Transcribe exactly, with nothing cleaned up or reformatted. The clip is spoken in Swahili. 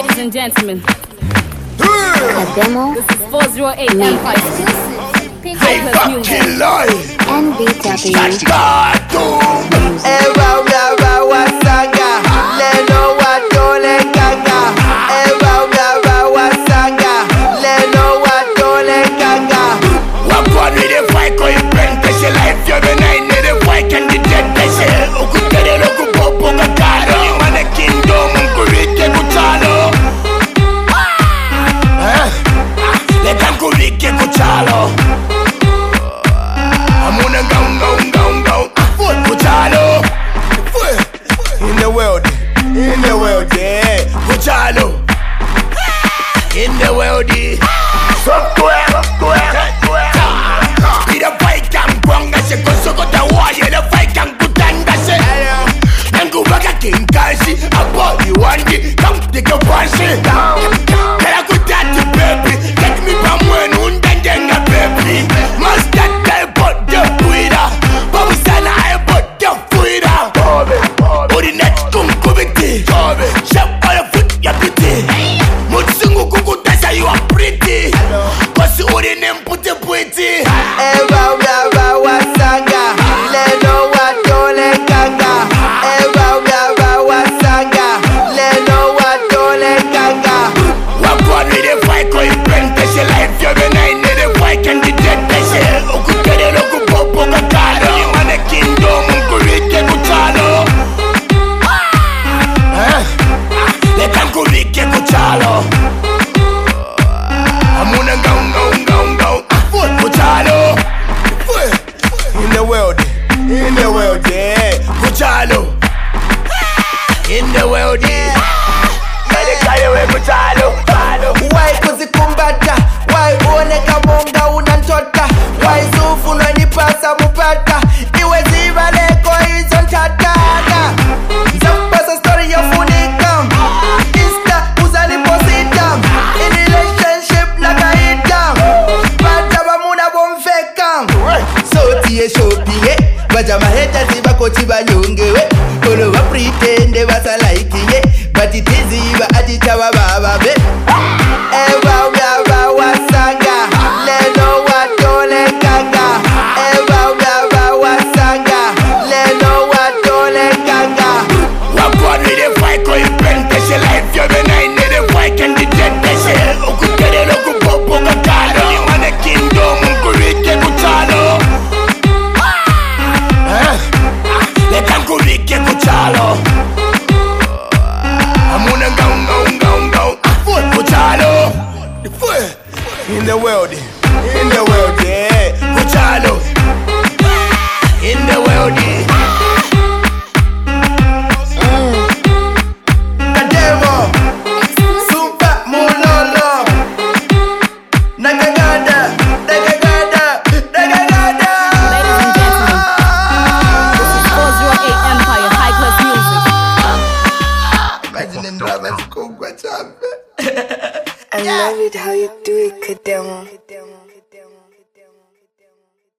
Ladies and gentlemen, A demo. this is four oh eight Empire. High Class Music. N B W. Ewa uyawa wasanga leno watole kanga. Ewa uyawa wasanga leno watole kanga. Wakwa ni de fight ko ibrente se life yo be nine ni de fight can the dead they say okutere lo ku popo kakaro ni mane kingdom ku rike ku chalo. Eh le kan ku rike ku chalo. Amuna ngau ngau ngau ngau ku chalo. In the world, in the world, yeah. Ku chalo. In the world, software, software. Ida fight kan kwanga se kosoko tawaye le fight kan kutanga se. Nangu baka kinkashi abodi wandi kam dika panshi. Kala kutati baby, take me pamwen undenga baby. Master type but the fuida, babu sana I but the fuida. Odi net kum kubiti, shop all the foot ya piti. Mutsungu kukutasa you are pretty, kosi odi nempute pretty. Ewa uyawa wasanga leno watole kanga. Ewa uyawa wasanga leno watole kanga. Wakwa ni de fight ko ibrente se life yo be nine ni de fight can the dead they say okutere lo ku popo kakaro ni mane kingdom ku rike ku chalo. Eh le kan ku rike ku chalo. Amuna ngau ngau ngau ngau ku chalo. In the world, in the world, yeah. Ku chalo. In the world, yeah. Kale kale we ku chalo. Why kuzikumbata? Why uoneka monga unantota? Why sufu nanipasa mupata? Iwe ziva leko hizo ntatana. Zapasa story ya funikam. Insta uzalipositam. In relationship nakaitam. Bata bamuna bomfekam. So tiye shopiye. Baja maheta tiba kochi banyongewe. Kolo wa pretende basa like ye. But it is iba ajitawa baba be. Ewa uyawa wasanga leno watole kanga. Ewa uyawa wasanga leno watole kanga. Wakwa ni de fight ko ibrente se life yo be nine ni de fight can the dead they say okutere lo ku popo kakaro ni mane kingdom ku rike ku chalo. Eh le kan ku rike ku chalo. Amuna ngau ngau ngau ngau ku chalo. In the world, in the world, yeah. Ku chalo. In the world, The demo super mulolo. Nagagada, nagagada, nagagada. Ladies and gentlemen, this is four oh eight Empire. High Class Music. Imagine brothers go I love it how you do it, Kademo.